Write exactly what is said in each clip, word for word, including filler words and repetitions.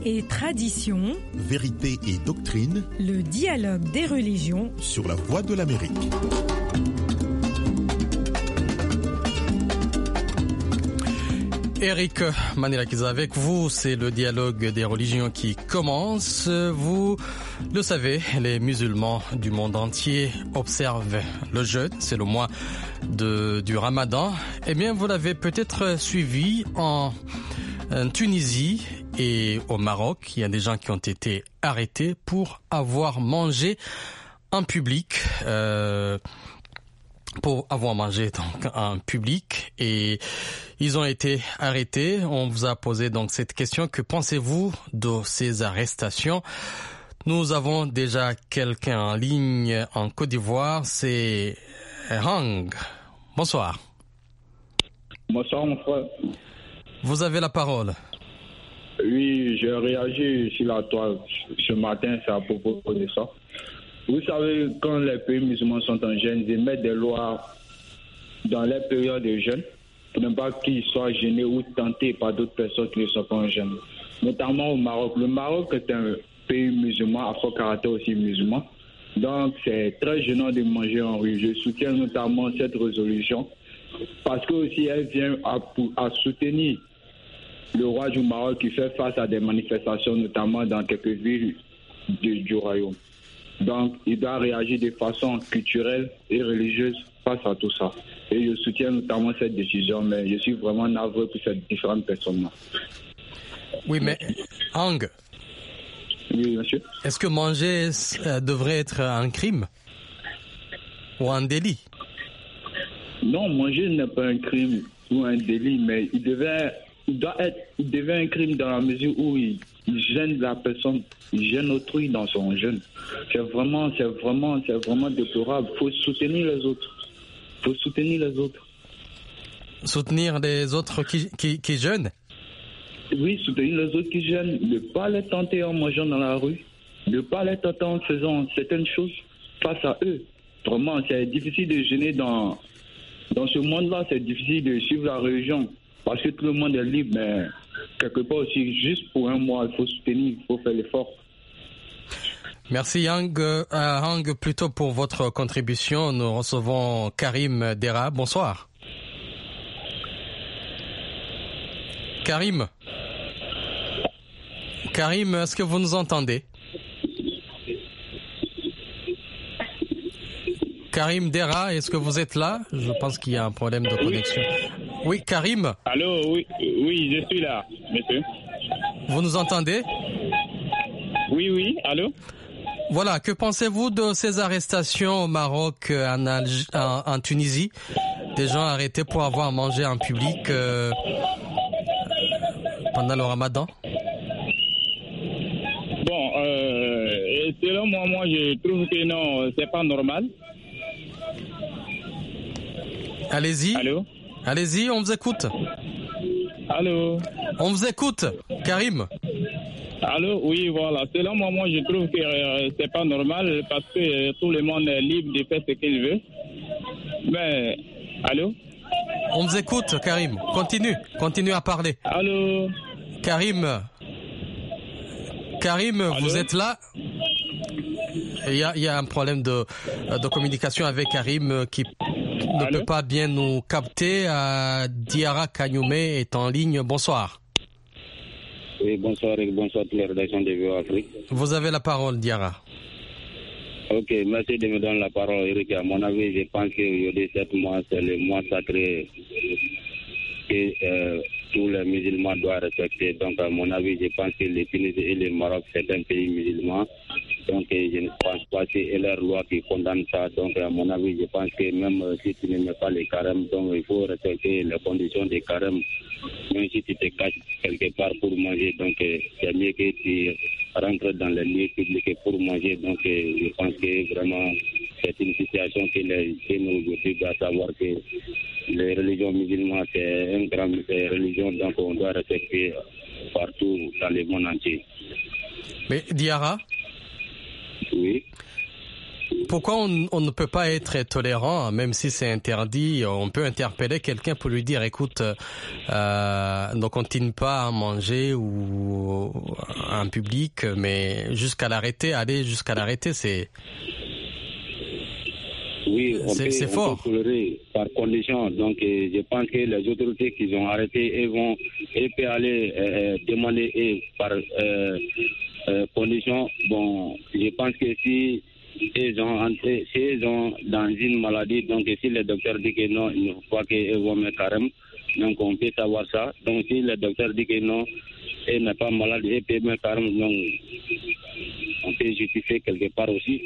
et tradition, vérité et doctrine, le dialogue des religions sur la Voix de l'Amérique. Eric Manilakis avec vous, c'est le dialogue des religions qui commence. Vous le savez, les musulmans du monde entier observent le jeûne, c'est le mois de, du Ramadan. Eh bien, vous l'avez peut-être suivi en, en Tunisie et au Maroc. Il y a des gens qui ont été arrêtés pour avoir mangé en public. Euh, pour avoir mangé donc en public et ils ont été arrêtés. On vous a posé donc cette question. Que pensez-vous de ces arrestations? Nous avons déjà quelqu'un en ligne en Côte d'Ivoire, c'est Hang. Bonsoir. Bonsoir mon frère. Vous avez la parole. Oui, j'ai réagi sur la toile ce matin, c'est à propos de ça. Vous savez, quand les pays musulmans sont en jeûne, ils mettent des lois dans les périodes de jeûne pour ne pas qu'ils soient gênés ou tentés par d'autres personnes qui ne sont pas en jeûne. Notamment au Maroc. Le Maroc est un pays musulman, à fort caractère aussi musulman. Donc, c'est très gênant de manger en rue. Je soutiens notamment cette résolution parce que aussi elle vient à, à soutenir le roi du Maroc qui fait face à des manifestations, notamment dans quelques villes du, du royaume. Donc, il doit réagir de façon culturelle et religieuse face à tout ça. Et je soutiens notamment cette décision, mais je suis vraiment navré pour ces différentes personnes-là. Oui, mais Hang, oui, monsieur. Est-ce que manger euh, devrait être un crime ou un délit? Non, manger n'est pas un crime ou un délit, mais il devait, il doit être, il devait un crime dans la mesure où il, il gêne la personne, il gêne autrui dans son jeûne. C'est vraiment, c'est vraiment, c'est vraiment déplorable. Il faut soutenir les autres. Il faut soutenir les autres. Soutenir les autres qui, qui, qui jeûnent? Oui, soutenir les autres qui jeûnent. Ne pas les tenter en mangeant dans la rue. Ne pas les tenter en faisant certaines choses face à eux. Vraiment, c'est difficile de jeûner dans, dans ce monde-là. C'est difficile de suivre la religion. Parce que tout le monde est libre, mais quelque part aussi, juste pour un mois, il faut soutenir, il faut faire l'effort. Merci Hang, euh, Hang, plutôt pour votre contribution. Nous recevons Karim Dera. Bonsoir. Karim. Karim, est-ce que vous nous entendez? Karim Dera, est-ce que vous êtes là? Je pense qu'il y a un problème de connexion. Oui, Karim. Allô, oui, oui, je suis là, monsieur. Vous nous entendez? Oui, oui, allô? Voilà, que pensez-vous de ces arrestations au Maroc, en, Alg- en, en Tunisie? Des gens arrêtés pour avoir mangé en public euh, pendant le Ramadan? Bon, euh, selon moi, moi, je trouve que non, c'est pas normal. Allez-y. Allô? Allez-y, on vous écoute. Allô? On vous écoute, Karim. Allô? Oui, voilà. Selon moi, moi, je trouve que euh, c'est pas normal parce que euh, tout le monde est libre de faire ce qu'il veut. Mais, allô? On vous écoute, Karim. Continue, continue à parler. Allô? Karim. Karim, allô? Vous êtes là? Il y a, il y a un problème de, de communication avec Karim qui ne allô? peut pas bien nous capter. Euh, Diara Kagnoumé est en ligne. Bonsoir. Oui, bonsoir et bonsoir à toute la rédaction de V O Afrique. Vous avez la parole, Diara. Ok, merci de me donner la parole, Eric. À mon avis, je pense qu'aujourd'hui, sept mois, c'est le mois sacré que euh, tous les musulmans doivent respecter. Donc, à mon avis, je pense que les Tunisie et le Maroc, c'est un pays musulman. Donc, je ne pense pas que c'est leur loi qui condamne ça. Donc, à mon avis, je pense que même si tu ne mets pas les carèmes, donc il faut respecter les conditions des carèmes. Même si tu te caches quelque part pour manger, donc c'est mieux que tu rentres dans les lieux publics pour manger. Donc, je pense que vraiment, c'est une situation que, les, que nous aujourd'hui doivent savoir que les religions musulmanes, c'est une grande religion, donc on doit respecter partout dans le monde entier. Mais Diara? Oui. pourquoi on, on ne peut pas être tolérant, même si c'est interdit? On peut interpeller quelqu'un pour lui dire, écoute, euh, ne continue pas à manger ou en public, mais jusqu'à l'arrêter, aller jusqu'à l'arrêter, c'est... Oui, on c'est, peut, c'est on fort. peut tolérer par condition. Donc, euh, je pense que les autorités qui ont arrêté, elles vont, elles peuvent aller euh, demander et par euh, euh, condition. Bon, je pense que si ils ont entré, si ils ont dans une maladie, donc si le docteur dit que non, il ne faut pas qu'ils vont mettre carême. Donc, on peut savoir ça. Donc, si le docteur dit que non, elle n'est pas malade, elle peut mettre carême. Donc, on peut justifier quelque part aussi.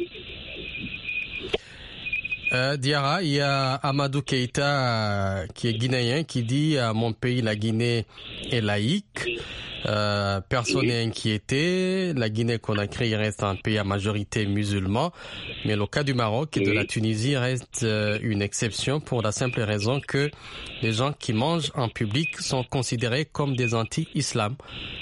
Euh, Diarra, il y a Amadou Keïta euh, qui est guinéen qui dit à mon pays la Guinée est laïque, euh, personne n'est inquiété, la Guinée-Conakry reste un pays à majorité musulman, mais le cas du Maroc et de la Tunisie reste euh, une exception pour la simple raison que les gens qui mangent en public sont considérés comme des anti-islam.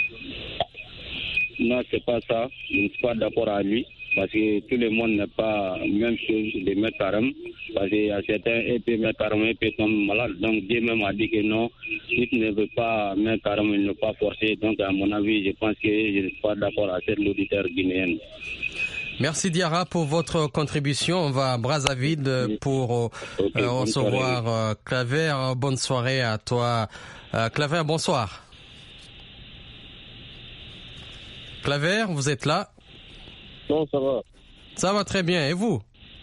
Non, c'est pas ça, je ne suis pas d'accord avec lui. Parce que tout le monde n'est pas même chose de mettre carême. Parce qu'il y a certains qui peuvent mettre carême et peuvent tomber malade. Donc Dieu même a dit que non, si tu ne veux pas mettre carême, il ne faut pas forcer. Donc à mon avis, je pense que je ne suis pas d'accord avec l'auditeur guinéen. Merci Diarra pour votre contribution. On va à Brazzaville pour okay, euh, recevoir euh, Claver. Bonne soirée à toi. Euh, Claver, bonsoir. Claver, vous êtes là? Non, ça va. Ça va très bien. Et vous?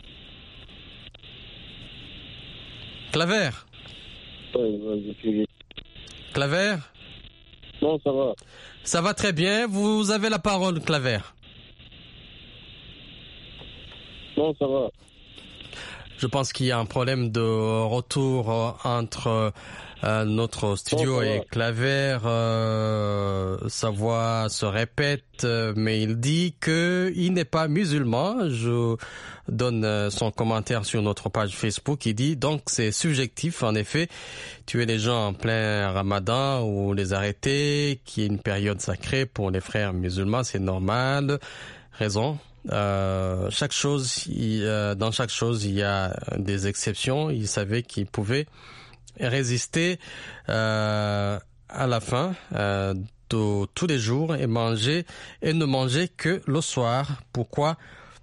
Claver? Oui, je suis... Claver? Non, ça va. Ça va très bien. Vous avez la parole, Claver. Non, ça va. Je pense qu'il y a un problème de retour entre euh, notre studio et Claver. Euh, sa voix se répète, mais il dit qu'il n'est pas musulman. Je donne son commentaire sur notre page Facebook. Il dit donc c'est subjectif. En effet, tuer les gens en plein Ramadan ou les arrêter, qui est une période sacrée pour les frères musulmans, c'est normal. Raison. Euh, chaque chose, il, euh, dans chaque chose, il y a des exceptions. Il savait qu'il pouvait résister euh, à la faim euh, de tous les jours et manger et ne manger que le soir. Pourquoi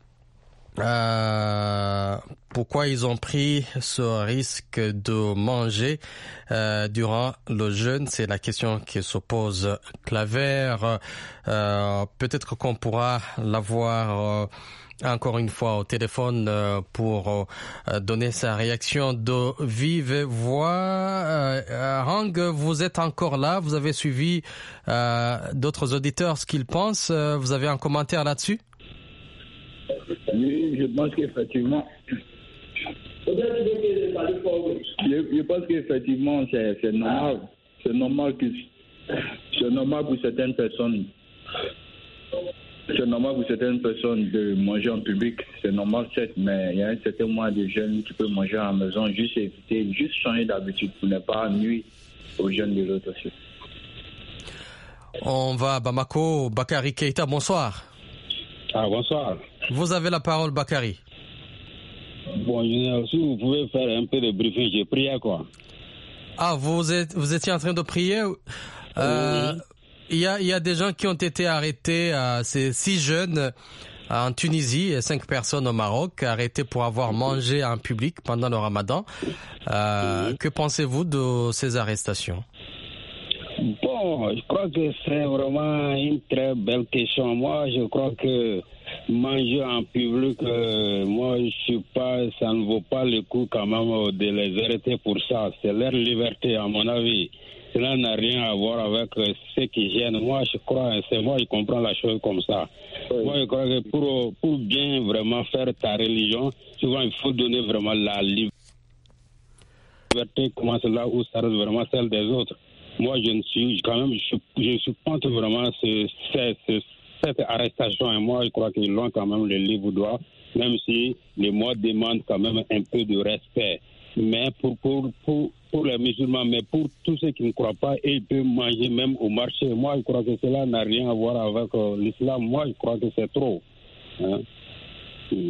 euh, pourquoi ils ont pris ce risque de manger euh, durant le jeûne? C'est la question qui se pose. Claver, euh, peut-être qu'on pourra l'avoir euh, encore une fois au téléphone euh, pour euh, donner sa réaction de vive voix. Euh, Rang, vous êtes encore là? Vous avez suivi euh, d'autres auditeurs ce qu'ils pensent? Euh, vous avez un commentaire là-dessus? Oui, je pense qu'effectivement, je, je pense qu'effectivement c'est, c'est normal, c'est normal que c'est normal pour certaines personnes, c'est normal pour certaines personnes de manger en public, c'est normal certes, mais il y a un certain nombre de jeunes qui peuvent manger à la maison, juste éviter, juste changer d'habitude pour ne pas nuire aux jeunes de l'autre aussi. On va à Bamako. Bakary Keïta, bonsoir. Ah, bonsoir. Vous avez la parole, Bakary. Bon, si vous pouvez faire un peu de briefing, j'ai prié quoi. Ah, vous êtes, vous étiez en train de prier. Euh, oui. Il y a, il y a des gens qui ont été arrêtés, euh, c'est six jeunes en Tunisie et cinq personnes au Maroc, arrêtés pour avoir mangé en public pendant le Ramadan. Euh, oui. Que pensez-vous de ces arrestations? Bon, je crois que c'est vraiment une très belle question. Moi, je crois que manger en public, euh, moi, je suis pas, ça ne vaut pas le coup quand même de les arrêter pour ça. C'est leur liberté, à mon avis. Cela n'a rien à voir avec euh, ce qui gêne. Moi, je crois, c'est moi, je comprends la chose comme ça. Oui. Moi, je crois que pour, pour bien vraiment faire ta religion, souvent, il faut donner vraiment la liberté. La liberté commence là où ça reste vraiment celle des autres. Moi, je ne suis quand même, je, je supporte vraiment ce, ce, ce, cette arrestation. Et moi, je crois qu'ils l'ont quand même le livre droit, même si les mots demandent quand même un peu de respect. Mais pour, pour, pour, pour les musulmans, mais pour tous ceux qui ne croient pas, ils peuvent manger même au marché. Moi, je crois que cela n'a rien à voir avec euh, l'islam. Moi, je crois que c'est trop. Hein?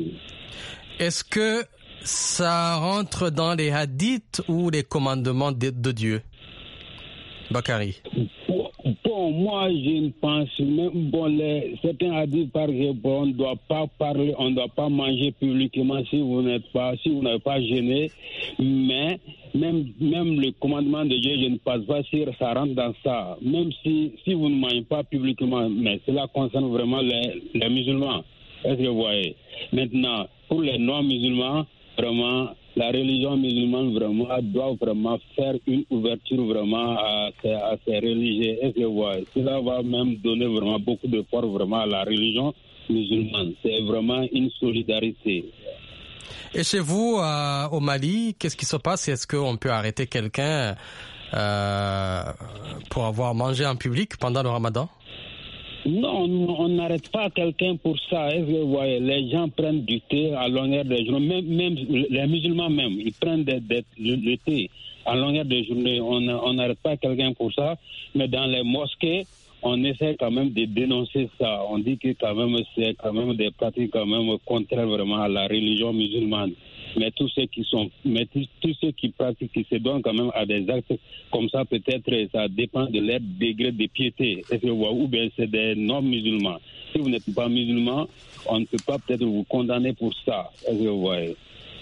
Est-ce que ça rentre dans les hadiths ou les commandements de, de Dieu? Bakary. Bon, moi, je ne pense même, bon, les, certains hadiths, par exemple, on ne doit pas parler, on ne doit pas manger publiquement si vous n'êtes pas, si vous n'avez pas jeûné, mais même, même le commandement de Dieu, je ne pense pas si ça rentre dans ça, même si, si vous ne mangez pas publiquement, mais cela concerne vraiment les, les musulmans. Est-ce que vous voyez? Maintenant, pour les non-musulmans, vraiment, la religion musulmane vraiment doit vraiment faire une ouverture vraiment à ces, à ces religieux. Est-ce que vous voyez? Cela va même donner vraiment beaucoup de force vraiment à la religion musulmane. C'est vraiment une solidarité. Et chez vous, euh, au Mali, qu'est-ce qui se passe? Est-ce qu'on peut arrêter quelqu'un euh, pour avoir mangé en public pendant le Ramadan? Non, on n'arrête pas quelqu'un pour ça. Est-ce que vous voyez, les gens prennent du thé à longueur de journée, même, même les musulmans même, ils prennent des, des, le thé à longueur de journée. On n'arrête pas quelqu'un pour ça, mais dans les mosquées, on essaie quand même de dénoncer ça. On dit que quand même c'est quand même des pratiques quand même contraires vraiment à la religion musulmane. Mais tous ceux qui sont, mais tous, tous ceux qui pratiquent, qui se donnent quand même à des actes comme ça, peut-être ça dépend de leur degré de piété. Est-ce que vous voyez, ou bien c'est des non-musulmans. Si vous n'êtes pas musulman, on ne peut pas peut-être vous condamner pour ça. Est-ce que vous voyez?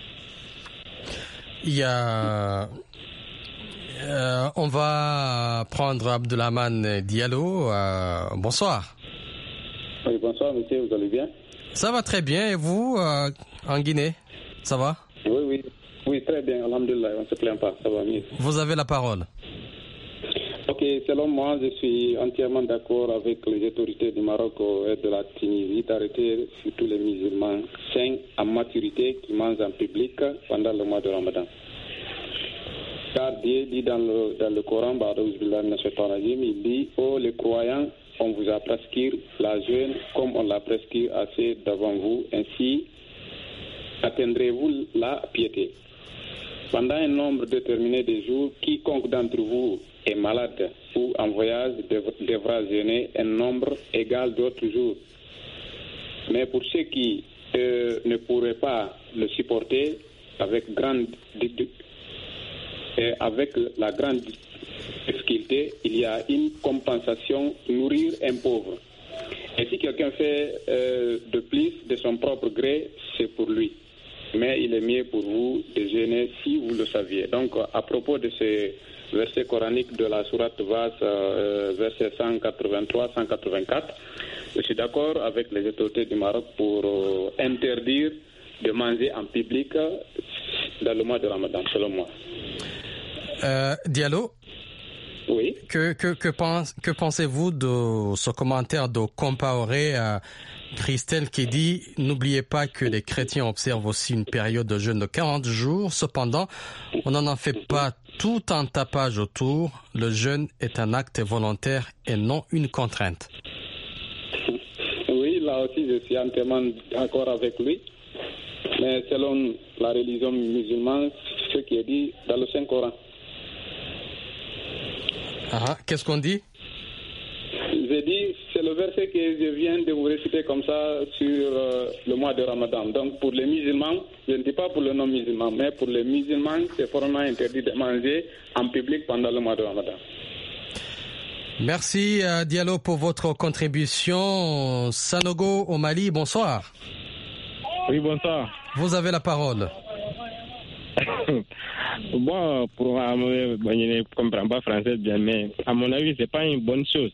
Il y a, euh, on va prendre Abdoulhamane Diallo. Euh, bonsoir. Oui, bonsoir, monsieur. Vous allez bien? Ça va très bien. Et vous, euh, en Guinée? Ça va? Oui, oui. Oui, très bien. Alhamdulillah, on ne se plaint pas. Ça va mieux. Vous avez la parole. Ok, selon moi, je suis entièrement d'accord avec les autorités du Maroc et de la Tunisie d'arrêter surtout les musulmans sains à maturité qui mangent en public pendant le mois de Ramadan. Car Dieu dit dans le, dans le Coran, il dit, oh les croyants, on vous a prescrit la jeûne comme on l'a prescrit assez devant vous, ainsi atteindrez-vous la piété. Pendant un nombre déterminé de jours, quiconque d'entre vous est malade ou en voyage devra jeûner un nombre égal d'autres jours. Mais pour ceux qui euh, ne pourraient pas le supporter, avec grande et avec la grande difficulté, il y a une compensation, nourrir un pauvre. Et si quelqu'un fait euh, de plus de son propre gré, c'est pour lui. Mais il est mieux pour vous de jeûner si vous le saviez. Donc, à propos de ces versets coraniques de la sourate Vas, euh, versets cent quatre-vingt-trois cent quatre-vingt-quatre, je suis d'accord avec les autorités du Maroc pour euh, interdire de manger en public dans le mois de Ramadan, selon moi. Euh, Diallo? Oui. Que, que, que, pense, que pensez-vous de ce commentaire de Compaoré à Christelle qui dit « N'oubliez pas que les chrétiens observent aussi une période de jeûne de quarante jours. Cependant, on n'en fait pas tout un tapage autour. Le jeûne est un acte volontaire et non une contrainte. » Oui, là aussi, je suis entièrement d'accord avec lui. Mais selon la religion musulmane, ce qui est dit dans le Saint-Coran. Ah, qu'est-ce qu'on dit? J'ai dit, c'est le verset que je viens de vous réciter comme ça sur euh, le mois de Ramadan. Donc pour les musulmans, je ne dis pas pour les non-musulmans, mais pour les musulmans, c'est formellement interdit de manger en public pendant le mois de Ramadan. Merci euh, Diallo pour votre contribution. Sanogo au Mali, bonsoir. Oui, bonsoir. Vous avez la parole. Bon, pour moi, je ne comprends pas français bien, mais à mon avis, ce n'est pas une bonne chose.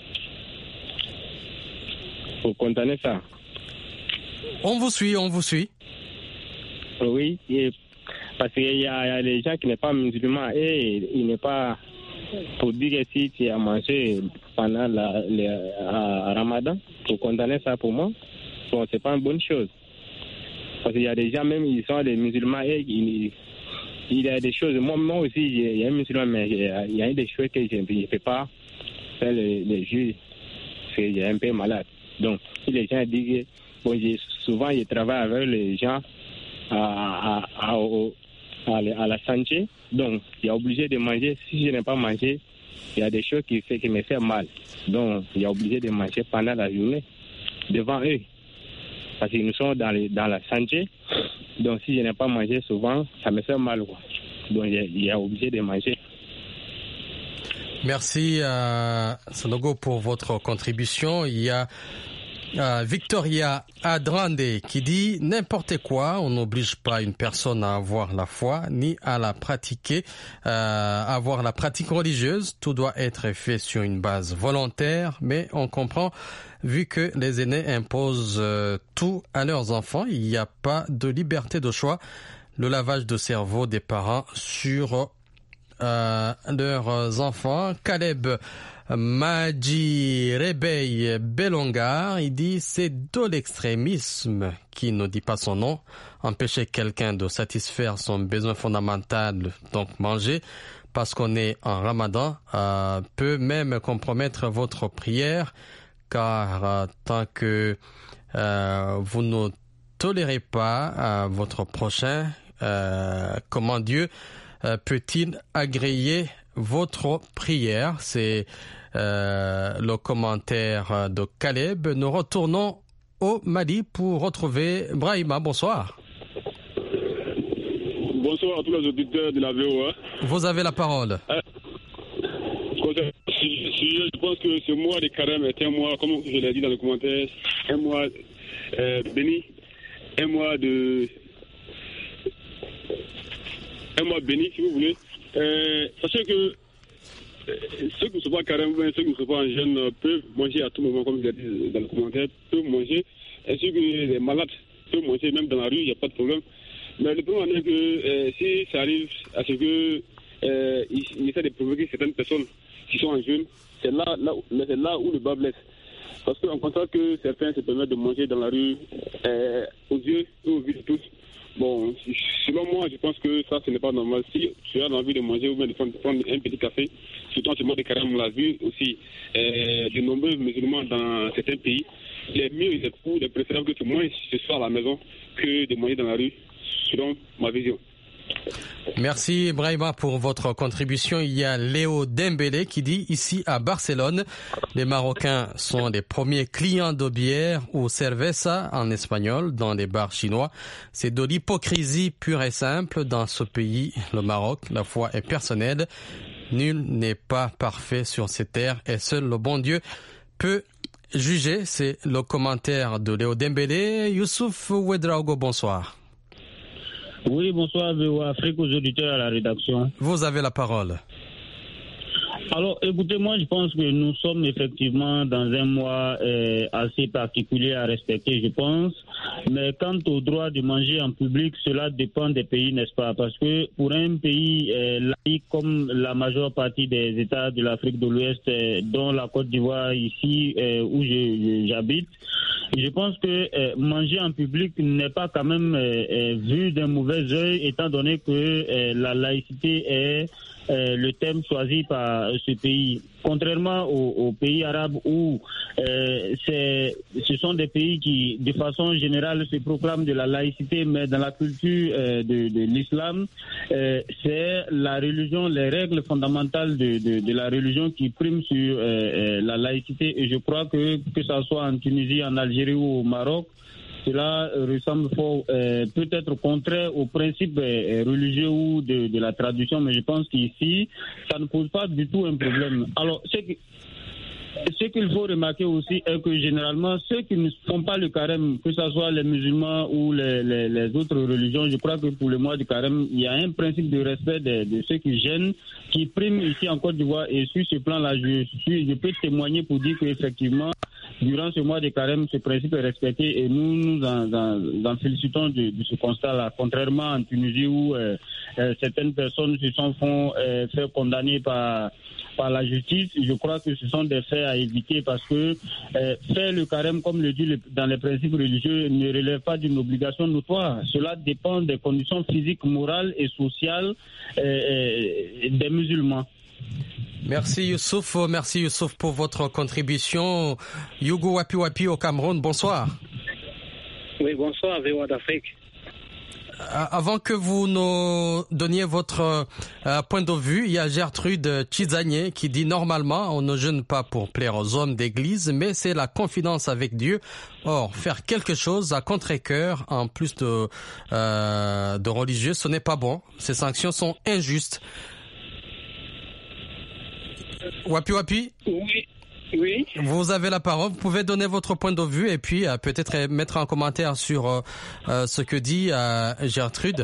Faut condamner ça. On vous suit, on vous suit. Oui, et parce qu'il y, y a des gens qui ne sont pas musulmans et il n'est pas pour dire que si tu as mangé pendant la, le Ramadan, pour condamner ça pour moi, bon, c'est pas une bonne chose. Parce qu'il y a des gens même, ils sont des musulmans et ils, il y a des choses, moi, moi aussi, il y a un musulman, mais il y a des choses que je ne peux pas faire les, les juges, parce que j'ai un peu malade. Donc, si les gens disent que, bon, j'ai, souvent, je travaille avec les gens à, à, à, à, à la santé, donc, il est obligé de manger. Si je n'ai pas mangé, il y a des choses qui, fait, qui me font mal. Donc, il est obligé de manger pendant la journée, devant eux. parce que nous sommes dans, les, dans la santé. Donc si je n'ai pas mangé souvent, ça me fait mal, quoi. Donc il est obligé de manger. Merci euh, Sanogo pour votre contribution. Il y a euh, Victoria Adrande qui dit « N'importe quoi, on n'oblige pas une personne à avoir la foi ni à la pratiquer, euh, avoir la pratique religieuse. Tout doit être fait sur une base volontaire, mais on comprend, vu que les aînés imposent euh, tout à leurs enfants, il n'y a pas de liberté de choix. Le lavage de cerveau des parents sur euh, leurs enfants. » Caleb Maji Rebeil Belongar, il dit c'est de l'extrémisme, qui ne dit pas son nom, empêcher quelqu'un de satisfaire son besoin fondamental, donc manger, parce qu'on est en ramadan, euh, peut même compromettre votre prière, car euh, tant que euh, vous ne tolérez pas euh, votre prochain, euh, comment Dieu euh, peut-il agréer votre prière? C'est euh, le commentaire de Caleb. Nous retournons au Mali pour retrouver Brahima. Bonsoir. Bonsoir à tous les auditeurs de la V O A. Vous avez la parole. Euh, je pense que ce mois de carême est un mois, comme je l'ai dit dans le commentaire, un mois euh, béni, un mois de... un mois béni, si vous voulez. Euh, sachez que euh, ceux qui ne sont pas carême, ceux qui ne sont pas en jeûne peuvent manger à tout moment, comme je l'ai dit dans le commentaire, peuvent manger. Et ceux qui les malades peuvent manger même dans la rue, il n'y a pas de problème. Mais le problème est que euh, si ça arrive à ce que euh, il, il essaie de provoquer certaines personnes qui sont en jeûne, c'est là, là, c'est là où le bas blesse. Parce qu'on constate que certains se permettent de manger dans la rue euh, aux yeux et aux vues de tous. Bon, selon moi, je pense que ça, ce n'est pas normal. Si tu as envie de manger ou bien de prendre un petit café, surtout en ce moment de carême, on l'a vu aussi, euh, de nombreux musulmans dans certains pays, il est mieux, il est pour, il est préférable que tu manges ce soir à la maison que de manger dans la rue, selon ma vision. Merci Brahima pour votre contribution. Il y a Léo Dembélé qui dit ici à Barcelone, les Marocains sont les premiers clients de bière ou cerveza en espagnol dans les bars chinois. C'est de l'hypocrisie pure et simple dans ce pays, le Maroc. La foi est personnelle. Nul n'est pas parfait sur cette terre et seul le bon Dieu peut juger. C'est le commentaire de Léo Dembélé. Youssouf Ouedraogo, bonsoir. Oui, bonsoir, V O A Afrique, aux auditeurs à la rédaction. Vous avez la parole. Alors, écoutez, moi, je pense que nous sommes effectivement dans un mois euh, assez particulier à respecter, je pense. Mais quant au droit de manger en public, cela dépend des pays, n'est-ce pas? Parce que pour un pays euh, laïque comme la majeure partie des États de l'Afrique de l'Ouest, euh, dont la Côte d'Ivoire ici, euh, où je, je, j'habite, je pense que euh, manger en public n'est pas quand même euh, euh, vu d'un mauvais œil, étant donné que euh, la laïcité est euh, le thème choisi par ce pays. Contrairement aux, aux pays arabes où euh, c'est, ce sont des pays qui, de façon générale, se proclament de la laïcité, mais dans la culture euh, de, de l'islam, euh, c'est la religion, les règles fondamentales de, de, de la religion qui priment sur euh, euh, la laïcité. Et je crois que que ça soit en Tunisie, en Algérie ou au Maroc, cela ressemble fort, euh, peut-être contraire aux principes euh, religieux ou de, de la tradition, mais je pense qu'ici, ça ne pose pas du tout un problème. Alors, ce, que, ce qu'il faut remarquer aussi est que généralement, ceux qui ne font pas le carême, que ce soit les musulmans ou les, les, les autres religions, je crois que pour le mois du carême, il y a un principe de respect de, de ceux qui gênent, qui prime ici en Côte d'Ivoire. Et sur ce plan-là, je, suis, je peux témoigner pour dire qu'effectivement, durant ce mois de carême, ce principe est respecté et nous nous en, en, en félicitons de, de ce constat-là. Contrairement en Tunisie où euh, euh, certaines personnes se sont font, euh, fait condamner par, par la justice, je crois que ce sont des faits à éviter parce que euh, faire le carême, comme le dit le, dans les principes religieux, ne relève pas d'une obligation notoire. Cela dépend des conditions physiques, morales et sociales euh, euh, des musulmans. Merci Youssouf, merci Youssouf pour votre contribution. Yougou Wapi Wapi au Cameroun, bonsoir. Oui, bonsoir, V O A d'Afrique. avant que vous nous donniez votre euh, point de vue, il y a Gertrude Chizanier qui dit normalement on ne jeûne pas pour plaire aux hommes d'église, mais c'est la confidence avec Dieu. Or, faire quelque chose à contre-cœur en plus de, euh, de religieux, ce n'est pas bon. Ces sanctions sont injustes. Wapi Wapi? Oui. Oui. Vous avez la parole, vous pouvez donner votre point de vue et puis euh, peut-être mettre un commentaire sur euh, euh, ce que dit euh, Gertrude.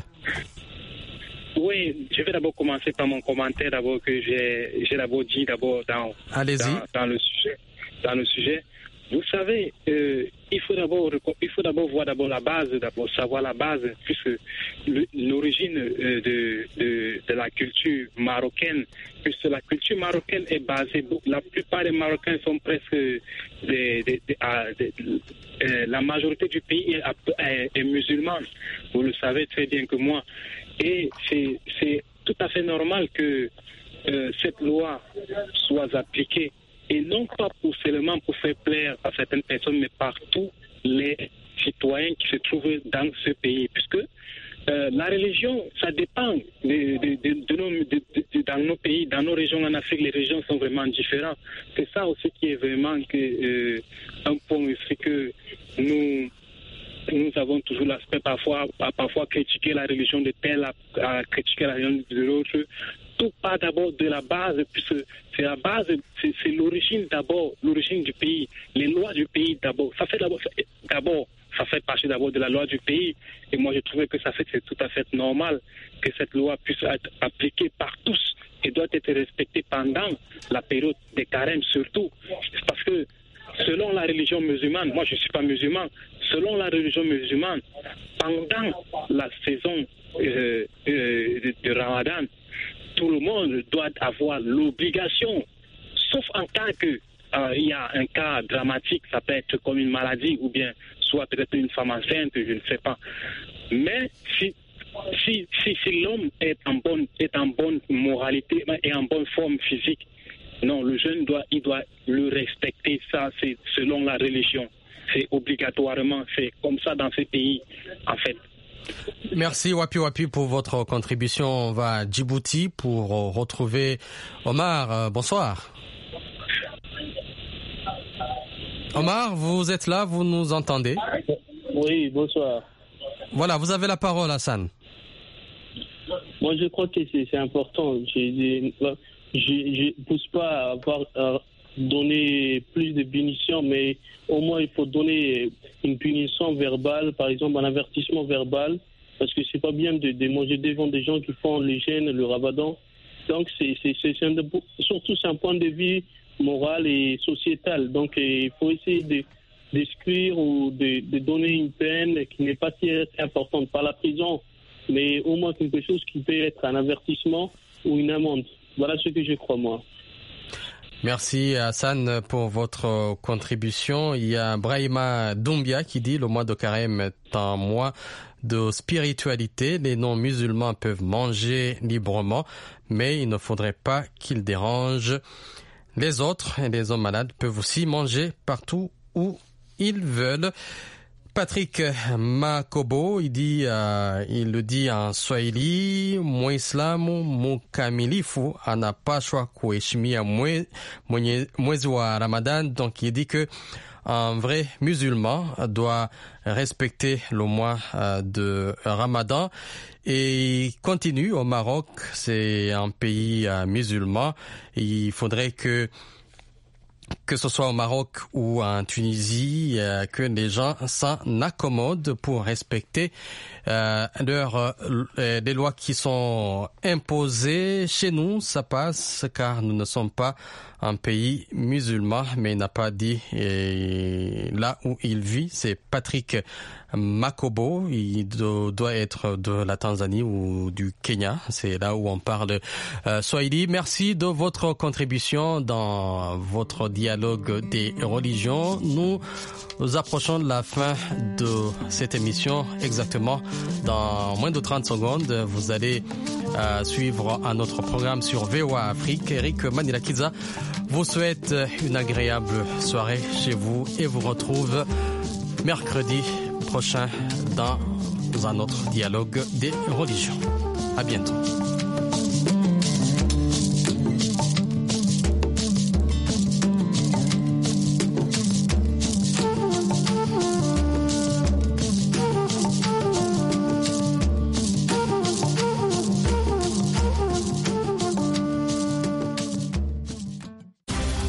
Oui, je vais d'abord commencer par mon commentaire d'abord que j'ai, j'ai d'abord dit d'abord dans, dans, dans le sujet. Dans le sujet. Vous savez, euh, il faut d'abord il faut d'abord voir d'abord la base, d'abord savoir la base, puisque le, l'origine euh, de, de de la culture marocaine, puisque la culture marocaine est basée, la plupart des Marocains sont presque des, des, des, des, des euh, la majorité du pays est, est, est musulmane. Vous le savez très bien que moi, et c'est c'est tout à fait normal que euh, cette loi soit appliquée. Et non pas pour seulement pour faire plaire à certaines personnes, mais par tous les citoyens qui se trouvent dans ce pays. Puisque euh, la religion, ça dépend de, de, de, de nos, de, de, dans nos pays, dans nos régions en Afrique, les régions sont vraiment différentes. C'est ça aussi qui est vraiment que, euh, un point aussi que nous... Nous avons toujours l'aspect parfois, parfois critiquer la religion de tel, à, à critiquer la religion de l'autre. Tout part d'abord de la base, puisque c'est la base, c'est, c'est l'origine d'abord, l'origine du pays, les lois du pays d'abord. Ça fait d'abord, d'abord, ça fait partie d'abord de la loi du pays. Et moi, je trouvais que ça fait, c'est tout à fait normal que cette loi puisse être appliquée par tous et doit être respectée pendant la période des carêmes surtout. Parce que selon la religion musulmane, moi je ne suis pas musulman, selon la religion musulmane, pendant la saison euh, euh, de, de Ramadan, tout le monde doit avoir l'obligation, sauf en cas que euh, il y a un cas dramatique, ça peut être comme une maladie ou bien soit peut-être une femme enceinte, je ne sais pas. Mais si si si, si l'homme est en bonne est en bonne moralité et en bonne forme physique, non, le jeune doit, il doit le respecter. Ça, c'est selon la religion. C'est obligatoirement, c'est comme ça dans ces pays, en fait. Merci Wapi Wapi pour votre contribution. On va à Djibouti pour retrouver Omar. Bonsoir. Omar, vous êtes là, vous nous entendez? Oui, bonsoir. Voilà, vous avez la parole, Hassan. Moi, je crois que c'est, c'est important. J'ai, je ne pousse pas à, avoir, à donner plus de punitions, mais au moins il faut donner une punition verbale, par exemple un avertissement verbal, parce que c'est pas bien de, de manger devant des gens qui font le jeûne, le ramadan. Donc c'est, c'est, c'est, c'est un, surtout c'est un point de vue moral et sociétal. Donc il faut essayer de d'exclure ou de, de donner une peine qui n'est pas si importante, pas la prison, mais au moins quelque chose qui peut être un avertissement ou une amende. Voilà ce que je crois, moi. Merci Hassan pour votre contribution. Il y a Brahima Doumbia qui dit le mois de carême est un mois de spiritualité. Les non-musulmans peuvent manger librement, mais il ne faudrait pas qu'ils dérangent les autres. Et les hommes malades peuvent aussi manger partout où ils veulent. Patrick Makobo, il dit, euh, il le dit en swahili, Muislamu mukamilifu anapaswa kuheshimia mwezi wa Ramadan. Donc il dit que un vrai musulman doit respecter le mois de Ramadan. Et il continue au Maroc, c'est un pays musulman. Il faudrait que que ce soit au Maroc ou en Tunisie, euh, que les gens s'en accommodent pour respecter euh, leurs, euh, les lois qui sont imposées. Chez nous, ça passe car nous ne sommes pas un pays musulman, mais il n'a pas dit et là où il vit. C'est Patrick Makobo, il do, doit être de la Tanzanie ou du Kenya, c'est là où on parle euh, swahili. Merci de votre contribution dans votre dialogue des religions. Nous nous approchons de la fin de cette émission, exactement dans moins de trente secondes. Vous allez euh, suivre un autre programme sur V O A Afrique. Eric Manilakiza vous souhaite une agréable soirée chez vous et vous retrouve mercredi prochain dans un autre dialogue des religions. À bientôt.